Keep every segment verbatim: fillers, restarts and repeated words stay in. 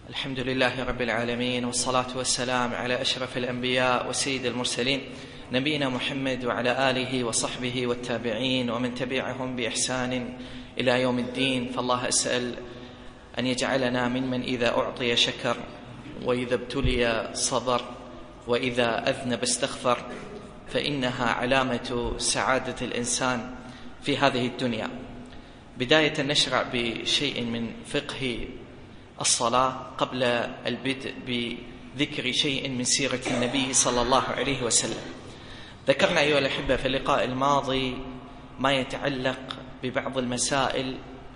الحمد لله رب العالمين، والصلاة والسلام على أشرف الأنبياء وسيد المرسلين نبينا محمد وعلى آله وصحبه والتابعين ومن تبعهم بإحسان إلى يوم الدين. فالله أسأل أن يجعلنا ممن إذا أعطي شكر، وإذا ابتلي صبر، وإذا أذنب استغفر، فإنها علامة سعادة الإنسان في هذه الدنيا. بداية نشرع بشيء من فقه الصلاة قبل البدء بذكر شيء من سيرة النبي صلى الله عليه وسلم. ذكرنا أيها الأحبة في اللقاء الماضي ما يتعلق ببعض المسائل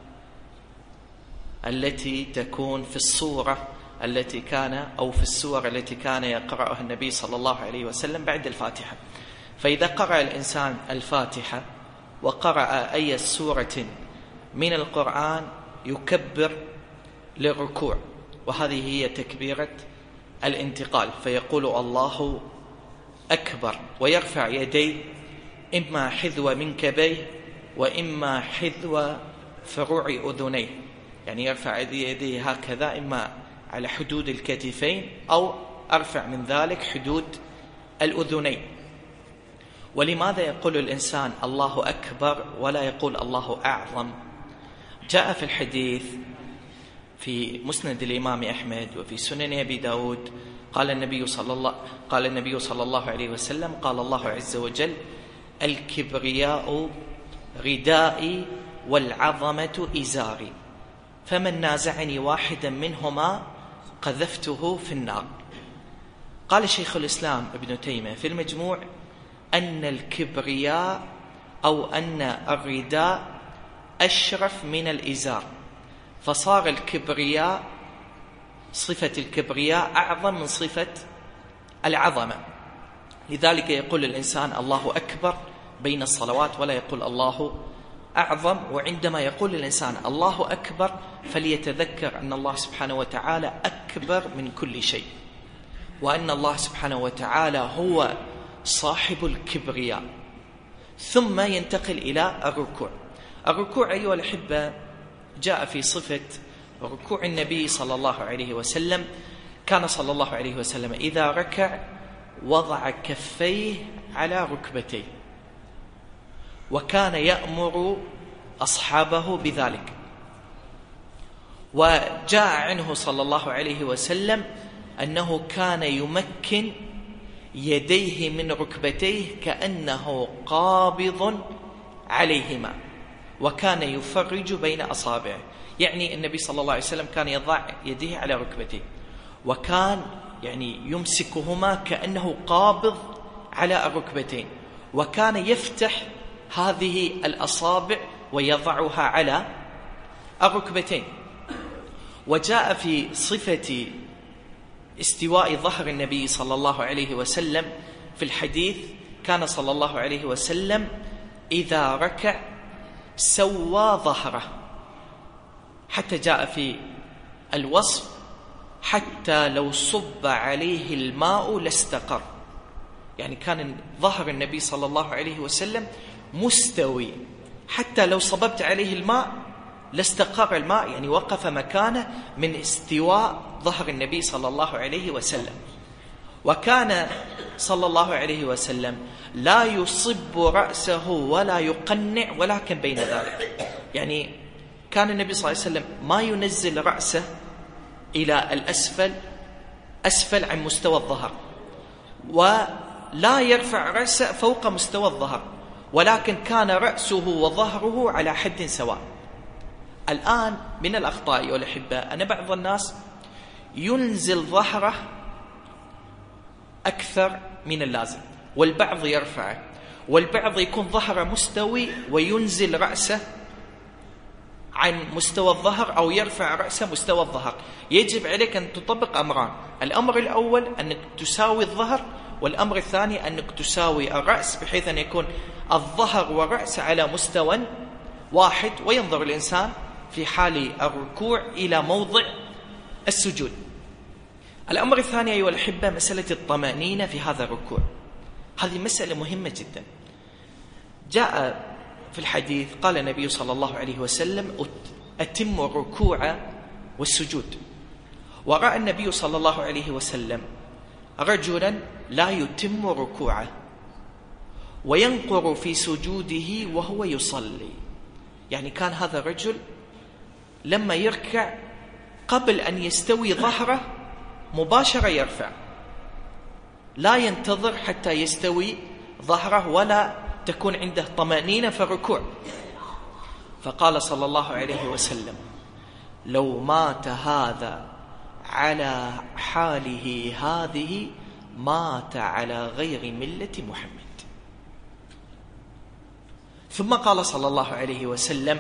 التي تكون في الصورة التي كان أو في السور التي كان يقرأها النبي صلى الله عليه وسلم بعد الفاتحة. فإذا قرأ الإنسان الفاتحة وقرأ أي سورة من القرآن يكبر للركوع، وهذه هي تكبيرة الانتقال، فيقول الله أكبر ويرفع يديه إما حذو منكبيه وإما حذو فروع أذنيه، يعني يرفع يديه هكذا إما على حدود الكتفين أو أرفع من ذلك حدود الأذنين. ولماذا يقول الإنسان الله أكبر ولا يقول الله أعظم؟ جاء في الحديث في مسند الإمام أحمد وفي سنن أبي داود قال النبي صلى الله قال النبي صلى الله عليه وسلم قال الله عز وجل: الكبرياء ردائي والعظمة إزاري، فمن نازعني واحدا منهما قذفته في النار. قال شيخ الإسلام ابن تيمية في المجموع أن الكبرياء أو أن الرداء أشرف من الإزار، فصار الكبرياء صفة الكبرياء أعظم من صفة العظمة. لذلك يقول الإنسان الله أكبر بين الصلوات ولا يقول الله أعظم. وعندما يقول الإنسان الله أكبر فليتذكر أن الله سبحانه وتعالى أكبر من كل شيء، وأن الله سبحانه وتعالى هو صاحب الكبرياء. ثم ينتقل إلى الركوع. الركوع أيها الأحبة جاء في صفة ركوع النبي صلى الله عليه وسلم. كان صلى الله عليه وسلم إذا ركع وضع كفيه على ركبتيه، وكان يأمر أصحابه بذلك. وجاء عنه صلى الله عليه وسلم أنه كان يمكن يديه من ركبتيه كأنه قابض عليهما، وكان يفرج بين أصابعه، يعني النبي صلى الله عليه وسلم كان يضع يديه على ركبتيه وكان يعني يمسكهما كأنه قابض على الركبتين، وكان يفتح هذه الأصابع ويضعها على الركبتين. وجاء في صفة استواء ظهر النبي صلى الله عليه وسلم في الحديث كان صلى الله عليه وسلم إذا ركع سوى ظهره، حتى جاء في الوصف حتى لو صب عليه الماء لاستقر، يعني كان ظهر النبي صلى الله عليه وسلم مستوي، حتى لو صببت عليه الماء لاستقر الماء، يعني وقف مكانه من استواء ظهر النبي صلى الله عليه وسلم. وكان صلى الله عليه وسلم لا يصب رأسه ولا يقنع ولكن بين ذلك، يعني كان النبي صلى الله عليه وسلم ما ينزل رأسه إلى الأسفل أسفل عن مستوى الظهر، ولا يرفع رأسه فوق مستوى الظهر، ولكن كان رأسه وظهره على حد سواء. الآن من الأخطاء والأحبة أن بعض الناس ينزل ظهره أكثر من اللازم، والبعض يرفعه، والبعض يكون ظهره مستوي وينزل رأسه عن مستوى الظهر أو يرفع رأسه مستوى الظهر. يجب عليك أن تطبق أمران: الأمر الأول أنك تساوي الظهر، والأمر الثاني أنك تساوي الرأس بحيث أن يكون الظهر والرأس على مستوى واحد، وينظر الإنسان في حال الركوع إلى موضع السجود. الأمر الثاني أيها الأحبة مسألة الطمأنينة في هذا الركوع. هذه مسألة مهمة جدا. جاء في الحديث قال النبي صلى الله عليه وسلم: أتم الركوع والسجود. ورأى النبي صلى الله عليه وسلم رجلا لا يتم ركوعه وينقر في سجوده وهو يصلي. يعني كان هذا الرجل لما يركع قبل أن يستوي ظهره مباشرة يرفع، لا ينتظر حتى يستوي ظهره ولا تكون عنده طمأنينة في الركوع. فقال صلى الله عليه وسلم: لو مات هذا على حاله هذه مات على غير ملة محمد. ثم قال صلى الله عليه وسلم: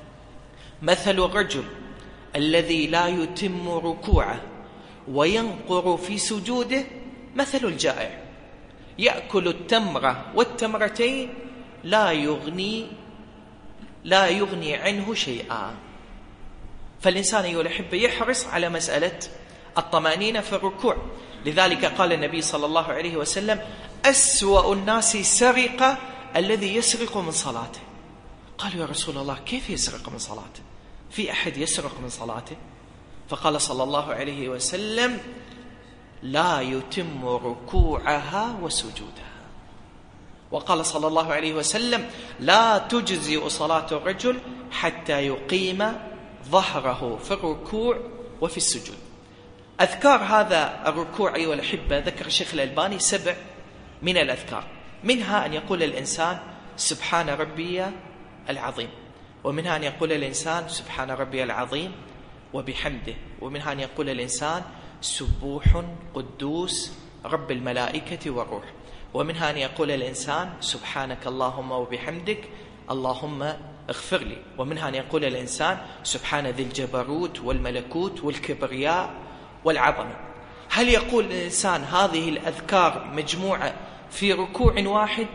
مثل الرجل الذي لا يتم ركوعه وينقر في سجوده مثل الجائع يأكل التمرة والتمرتين لا يغني لا يغني عنه شيئا. فالإنسان أيها الأحبة يحرص على مسألة الطمأنينة في الركوع. لذلك قال النبي صلى الله عليه وسلم: أسوأ الناس سرقة الذي يسرق من صلاته. قالوا: يا رسول الله كيف يسرق من صلاته؟ في أحد يسرق من صلاته؟ فقال صلى الله عليه وسلم: لا يتم ركوعها وسجودها. وقال صلى الله عليه وسلم: لا تجزئ صلاة الرجل حتى يقيم ظهره في الركوع وفي السجود. أذكار هذا الركوع أيها الأحبة ذكر الشيخ الألباني سبع من الأذكار، منها أن يقول الإنسان: سبحان ربي العظيم، ومنها أن يقول الإنسان: سبحان ربي العظيم وبحمده، ومنها أن يقول الإنسان: سبوح قدوس رب الملائكة والروح، ومنها أن يقول الإنسان: سبحانك اللهم وبحمدك اللهم اغفر لي، ومنها أن يقول الإنسان: سبحان ذي الجبروت والملكوت والكبرياء والعظمة. هل يقول الإنسان هذه الأذكار مجموعة في ركوع واحد،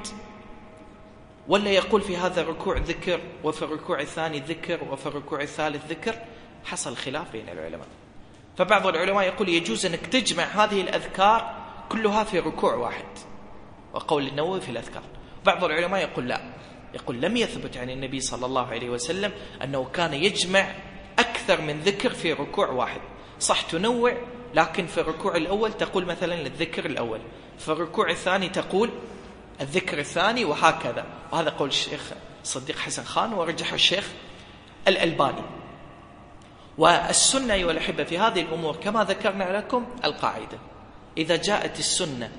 ولا يقول في هذا الركوع ذكر وفي الركوع الثاني ذكر وفي الركوع الثالث ذكر؟ حصل خلاف بين العلماء. فبعض العلماء يقول يجوز أنك تجمع هذه الأذكار كلها في ركوع واحد، وقول النووي في الأذكار. بعض العلماء يقول لا، يقول لم يثبت عن النبي صلى الله عليه وسلم أنه كان يجمع أكثر من ذكر في ركوع واحد. صح تنوع، لكن في الركوع الأول تقول مثلا الذكر الأول، في الركوع الثاني تقول الذكر الثاني، وهكذا. وهذا قول الشيخ صديق حسن خان ورجح الشيخ الألباني. والسنة أيها الأحبة في هذه الأمور كما ذكرنا لكم القاعدة: إذا جاءت السنة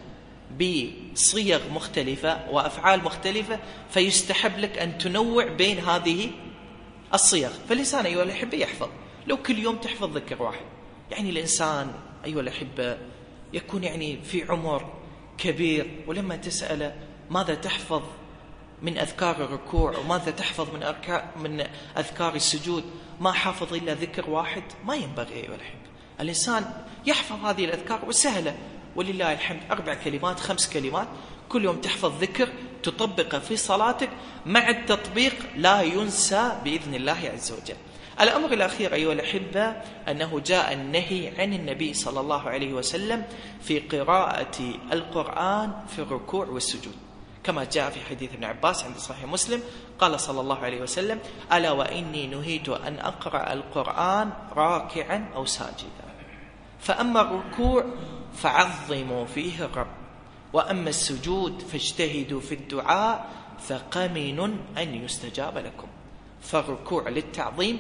بصيغ مختلفة وأفعال مختلفة فيستحب لك أن تنوع بين هذه الصيغ. فالإنسان أيها الأحبة يحفظ، لو كل يوم تحفظ ذكر واحد، يعني الإنسان أيها الأحبة يكون يعني في عمر كبير، ولما تسأله ماذا تحفظ من أذكار الركوع وماذا تحفظ من من أذكار السجود، ما حافظ إلا ذكر واحد، ما ينبغي أيها الأحبة. الإنسان يحفظ هذه الأذكار وسهلة ولله الحمد، أربع كلمات خمس كلمات كل يوم تحفظ ذكر تطبقه في صلاتك، مع التطبيق لا ينسى بإذن الله عز وجل. الأمر الأخير أيها الأحبة أنه جاء النهي عن النبي صلى الله عليه وسلم في قراءة القرآن في الركوع والسجود، كما جاء في حديث ابن عباس عند صحيح مسلم قال صلى الله عليه وسلم: ألا وإني نهيت أن أقرأ القرآن راكعا أو ساجدا، فأما الركوع فعظموا فيه الرب، وأما السجود فاجتهدوا في الدعاء فقمن أن يستجاب لكم. فالركوع للتعظيم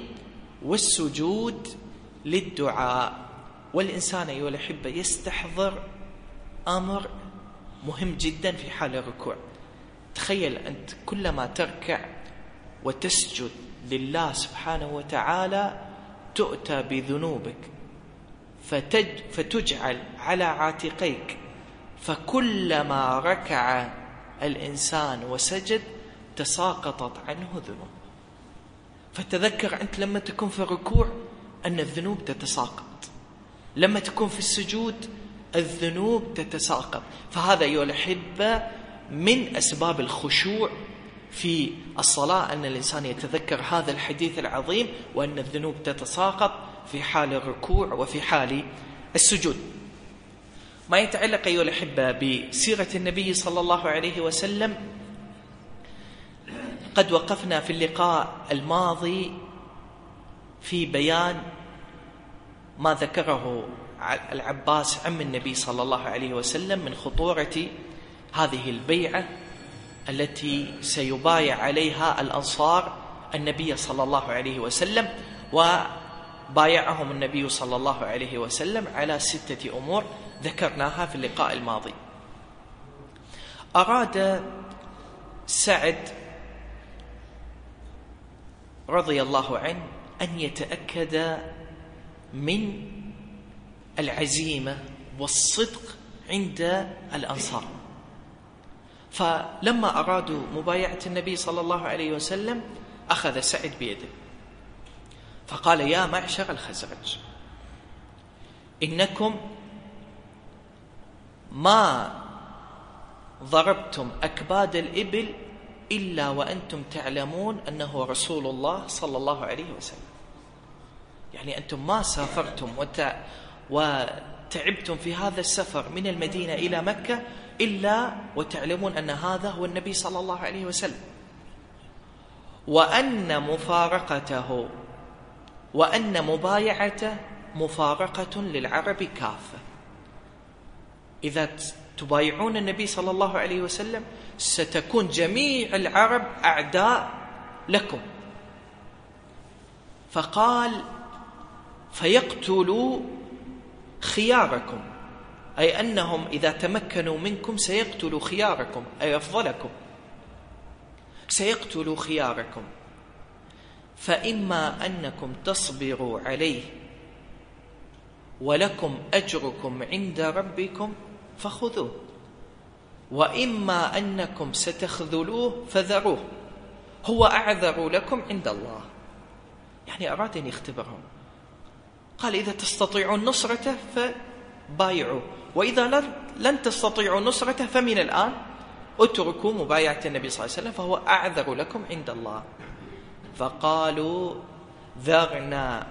والسجود للدعاء. والإنسان أيها الأحبة يستحضر أمر مهم جدا في حال الركوع. تخيل أنت كلما تركع وتسجد لله سبحانه وتعالى تؤتى بذنوبك فتج فتجعل على عاتقيك، فكلما ركع الإنسان وسجد تساقطت عنه ذنوب. فتذكر أنت لما تكون في الركوع أن الذنوب تتساقط، لما تكون في السجود الذنوب تتساقط. فهذا أيها الأحبة من أسباب الخشوع في الصلاة، أن الإنسان يتذكر هذا الحديث العظيم، وأن الذنوب تتساقط في حال الركوع وفي حال السجود. ما يتعلق أيها الأحبة بسيرة النبي صلى الله عليه وسلم، قد وقفنا في اللقاء الماضي في بيان ما ذكره العباس عم النبي صلى الله عليه وسلم من خطورة هذه البيعة التي سيبايع عليها الأنصار النبي صلى الله عليه وسلم. وبايعهم النبي صلى الله عليه وسلم على ستة أمور ذكرناها في اللقاء الماضي. أراد سعد رضي الله عنه أن يتأكد من العزيمة والصدق عند الأنصار، فلما أرادوا مبايعة النبي صلى الله عليه وسلم أخذ سعد بيده فقال: يا معشر الخزرج، إنكم ما ضربتم أكباد الإبل إلا وأنتم تعلمون أنه رسول الله صلى الله عليه وسلم. يعني أنتم ما سافرتم وت... وتعبتم في هذا السفر من المدينة إلى مكة إلا وتعلمون أن هذا هو النبي صلى الله عليه وسلم، وأن مفارقته وأن مبايعته مفارقة للعرب كافة. إذا تبايعون النبي صلى الله عليه وسلم ستكون جميع العرب أعداء لكم. فقال: فيقتلوا خياركم، أي أنهم إذا تمكنوا منكم سيقتلوا خياركم، أي أفضلكم، سيقتلوا خياركم، فإما أنكم تصبروا عليه ولكم أجركم عند ربكم فخذوه، وإما أنكم ستخذلوه فذروه، هو أعذر لكم عند الله. يعني أراد أن يختبرهم، قال: إذا تستطيعون نصرته فبايعوا، وإذا لن تستطيعوا نصرته فمن الآن اتركوا مبايعة النبي صلى الله عليه وسلم فهو أعذر لكم عند الله. فقالوا: ذرنا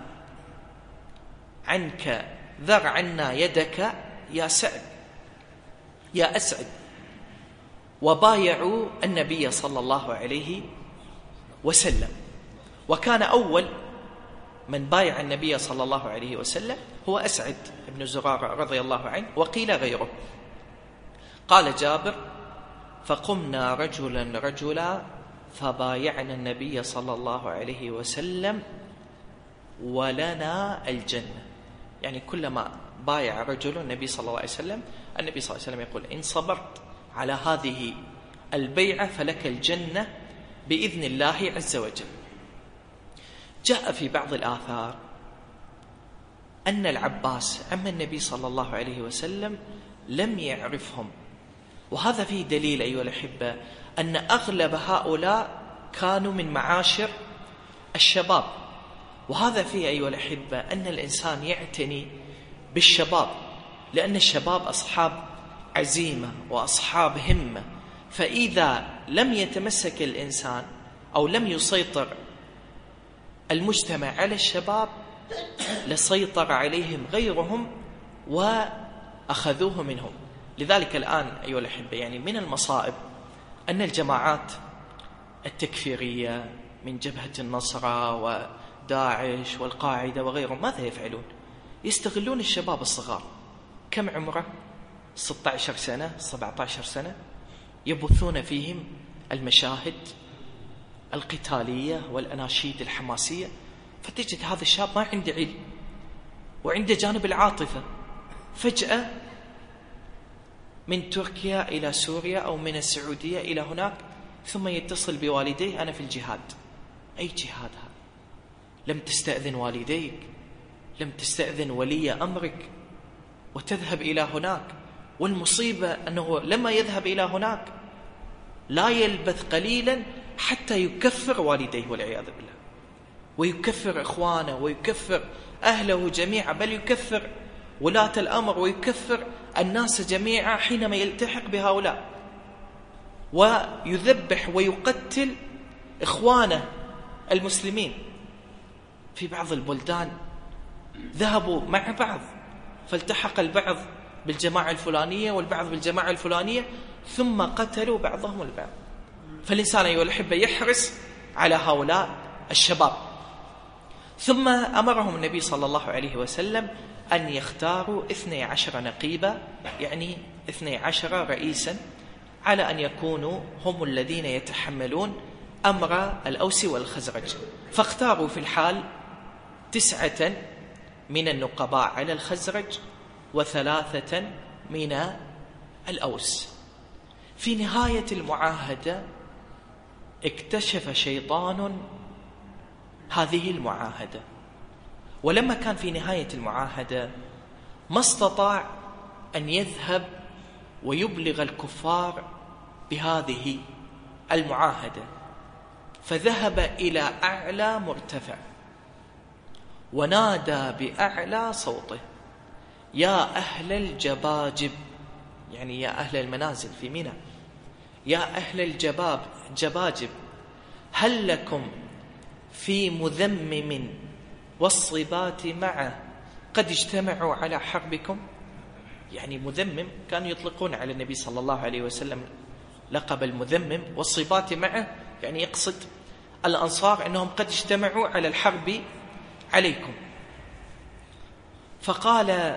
عنك ذر عنا يدك يا سعد يا أسعد. وبايعوا النبي صلى الله عليه وسلم. وكان أول من بايع النبي صلى الله عليه وسلم هو أسعد بن زرارة رضي الله عنه، وقيل غيره. قال جابر: فقمنا رجلا رجلا فبايعنا النبي صلى الله عليه وسلم ولنا الجنة. يعني كلما بايع رجل النبي صلى الله عليه وسلم النبي صلى الله عليه وسلم يقول: إن صبرت على هذه البيعة فلك الجنة بإذن الله عز وجل. جاء في بعض الآثار أن العباس عم النبي صلى الله عليه وسلم لم يعرفهم، وهذا فيه دليل أيها الأحبة أن أغلب هؤلاء كانوا من معاشر الشباب، وهذا فيه أيها الأحبة أن الإنسان يعتني بالشباب، لأن الشباب أصحاب عزيمة وأصحاب همة، فإذا لم يتمسك الإنسان أو لم يسيطر المجتمع على الشباب لسيطر عليهم غيرهم وأخذوه منهم. لذلك الآن أيها الأحبة يعني من المصائب أن الجماعات التكفيرية من جبهة النصرة وداعش والقاعدة وغيرهم ماذا يفعلون؟ يستغلون الشباب الصغار، كم عمره؟ ستة عشر سنة سبعة عشر سنة، يبثون فيهم المشاهد القتالية والأناشيد الحماسية، فتجد هذا الشاب ما عنده علم وعنده جانب العاطفة، فجأة من تركيا إلى سوريا أو من السعودية إلى هناك، ثم يتصل بوالديه: أنا في الجهاد. أي جهاد هذا؟ لم تستأذن والديك، لم تستأذن ولي أمرك وتذهب إلى هناك. والمصيبة أنه لما يذهب إلى هناك لا يلبث قليلا حتى يكفر والديه والعياذ بالله، ويكفر إخوانه ويكفر أهله جميعا، بل يكفر ولاة الأمر ويكفر الناس جميعا حينما يلتحق بهؤلاء، ويذبح ويقتل إخوانه المسلمين. في بعض البلدان ذهبوا مع بعض فالتحق البعض بالجماعة الفلانية والبعض بالجماعة الفلانية ثم قتلوا بعضهم البعض. فالإنسان أيها الأحبة يحرص على هؤلاء الشباب. ثم أمرهم النبي صلى الله عليه وسلم أن يختاروا اثني عشر نقيبة، يعني اثني عشر رئيسا، على أن يكونوا هم الذين يتحملون أمر الأوس والخزرج. فاختاروا في الحال تسعة من النقباء على الخزرج وثلاثة من الأوس. في نهاية المعاهدة اكتشف شيطان هذه المعاهدة، ولما كان في نهاية المعاهدة ما استطاع أن يذهب ويبلغ الكفار بهذه المعاهدة، فذهب إلى أعلى مرتفع ونادى بأعلى صوته: يا أهل الجباجب، يعني يا أهل المنازل في منى، يا أهل الجباب جباجب، هل لكم في مذمم والصبات معه قد اجتمعوا على حربكم؟ يعني مذمم كانوا يطلقون على النبي صلى الله عليه وسلم لقب المذمم، والصبات معه يعني يقصد الأنصار أنهم قد اجتمعوا على الحرب عليكم. فقال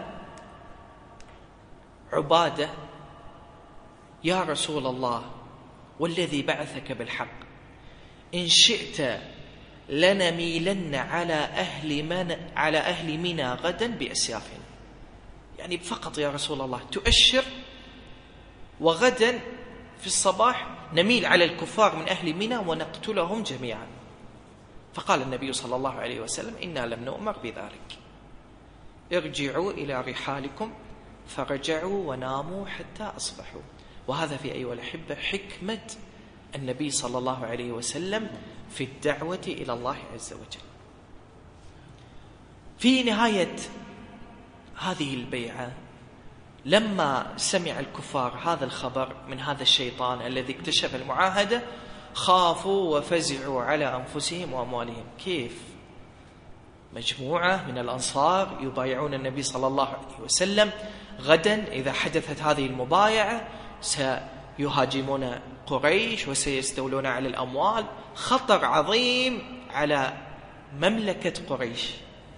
عبادة: يا رسول الله والذي بعثك بالحق، إن شئت لنميلن على أهل من على أهل منى غدا بأسيافنا، يعني فقط يا رسول الله تؤشر، وغدا في الصباح نميل على الكفار من أهل منى ونقتلهم جميعا. فقال النبي صلى الله عليه وسلم: إنا لم نؤمر بذلك، ارجعوا إلى رحالكم. فرجعوا وناموا حتى أصبحوا. وهذا في أيها الأحبة حكمة النبي صلى الله عليه وسلم في الدعوة إلى الله عز وجل. في نهاية هذه البيعة لما سمع الكفار هذا الخبر من هذا الشيطان الذي اكتشف المعاهدة خافوا وفزعوا على أنفسهم وأموالهم. كيف مجموعة من الأنصار يبايعون النبي صلى الله عليه وسلم غدا إذا حدثت هذه المبايعة سيهاجمون قريش وسيستولون على الأموال، خطر عظيم على مملكة قريش.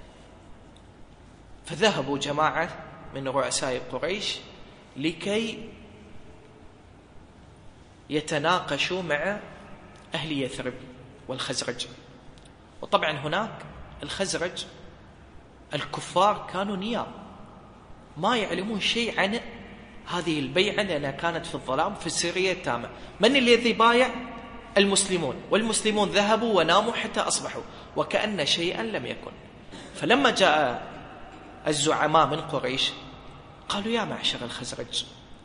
فذهبوا جماعة من رؤساء قريش لكي يتناقشوا مع أهل يثرب والخزرج. وطبعا هناك الخزرج الكفار كانوا نيام، ما يعلمون شيء عن هذه البيعة لأنها كانت في الظلام في السرية التامة. من الذي بايع؟ المسلمون، والمسلمون ذهبوا وناموا حتى أصبحوا وكأن شيئا لم يكن. فلما جاء الزعماء من قريش قالوا: يا معشر الخزرج،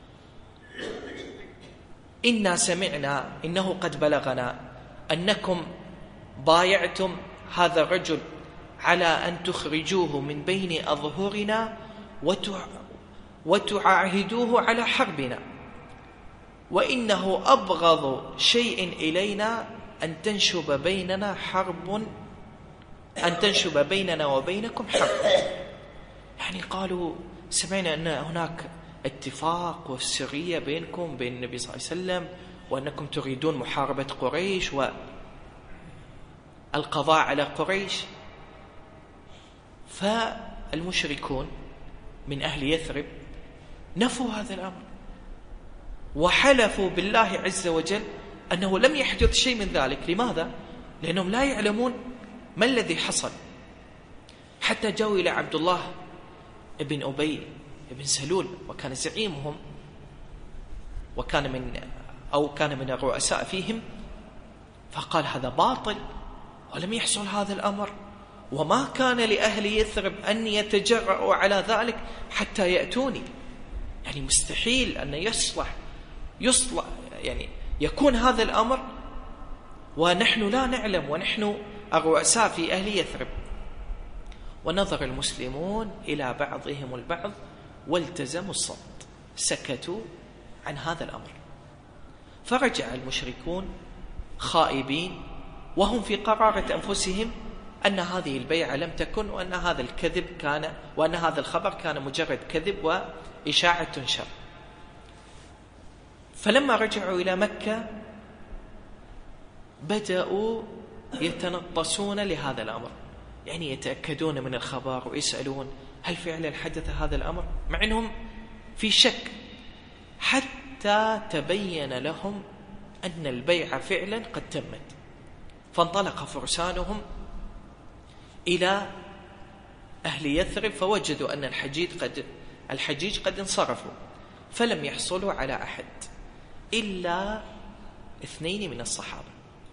إنا سمعنا إنه قد بلغنا أنكم بايعتم هذا الرجل على أن تخرجوه من بين أظهرنا وتعاهدوه على حربنا، وإنه أبغض شيء إلينا أن تنشب بيننا حرب أن تنشب بيننا وبينكم حرب. يعني قالوا: سمعنا أن هناك اتفاق والسرية بينكم وبين النبي صلى الله عليه وسلم، وأنكم تريدون محاربة قريش والقضاء على قريش. فالمشركون من أهل يثرب نفوا هذا الأمر وحلفوا بالله عز وجل أنه لم يحدث شيء من ذلك. لماذا؟ لأنهم لا يعلمون ما الذي حصل. حتى جاءوا إلى عبد الله ابن أبي ابن سلول وكان زعيمهم وكان من أو كان من الرؤساء فيهم، فقال: هذا باطل ولم يحصل هذا الأمر، وما كان لأهل يثرب أن يتجرؤوا على ذلك حتى يأتوني. يعني مستحيل أن يصلح يصلح يعني يكون هذا الأمر ونحن لا نعلم، ونحن الرؤساء في أهل يثرب. ونظر المسلمون إلى بعضهم البعض والتزموا الصمت، سكتوا عن هذا الأمر. فرجع المشركون خائبين وهم في قرارة أنفسهم أن هذه البيعة لم تكن، وأن هذا الكذب كان وأن هذا الخبر كان مجرد كذب وإشاعة تنشر. فلما رجعوا إلى مكة بدأوا يتنطسون لهذا الأمر، يعني يتأكدون من الخبر ويسألون هل فعلا حدث هذا الأمر، مع أنهم في شك، حتى تبين لهم أن البيعة فعلا قد تمت. فانطلق فرسانهم إلى أهل يثرب فوجدوا أن الحجيج قد الحجيج قد انصرفوا، فلم يحصلوا على أحد إلا اثنين من الصحابة.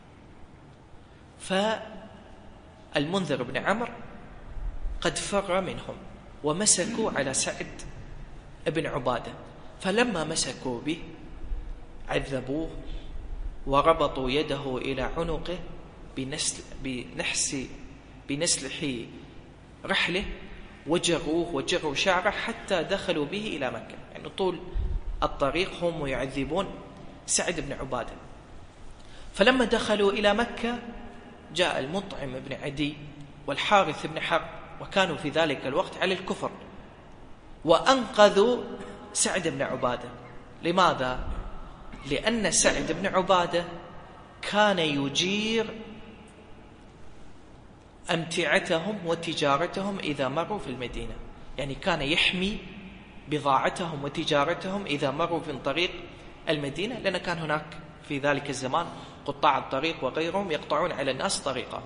فالمنذر بن عمرو قد فر منهم ومسكوا على سعد بن عبادة، فلما مسكوا به عذبوه وربطوا يده إلى عنقه بنسل بنحس بنسلح رحله وجروه وجروا شعره حتى دخلوا به إلى مكة. يعني طول الطريق هم يعذبون سعد بن عبادة. فلما دخلوا إلى مكة جاء المطعم بن عدي والحارث بن حرب، وكانوا في ذلك الوقت على الكفر، وأنقذوا سعد بن عبادة. لماذا؟ لأن سعد بن عبادة كان يجير أمتعتهم وتجارتهم إذا مروا في المدينة، يعني كان يحمي بضاعتهم وتجارتهم إذا مروا في طريق المدينة، لأن كان هناك في ذلك الزمان قطاع الطريق وغيرهم يقطعون على الناس طريقا.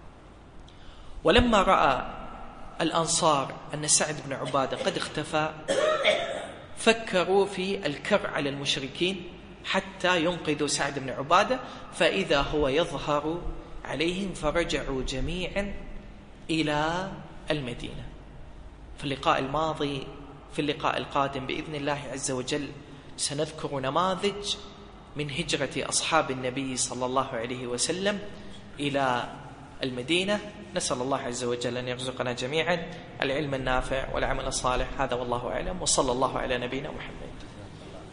ولما رأى الأنصار أن سعد بن عبادة قد اختفى فكروا في الكر على المشركين حتى ينقذوا سعد بن عبادة، فإذا هو يظهر عليهم فرجعوا جميعا إلى المدينة. في اللقاء الماضي في اللقاء القادم بإذن الله عز وجل سنذكر نماذج من هجرة أصحاب النبي صلى الله عليه وسلم إلى المدينة. نسأل الله عز وجل أن يرزقنا جميعا العلم النافع والعمل الصالح. هذا والله أعلم، وصلى الله على نبينا محمد.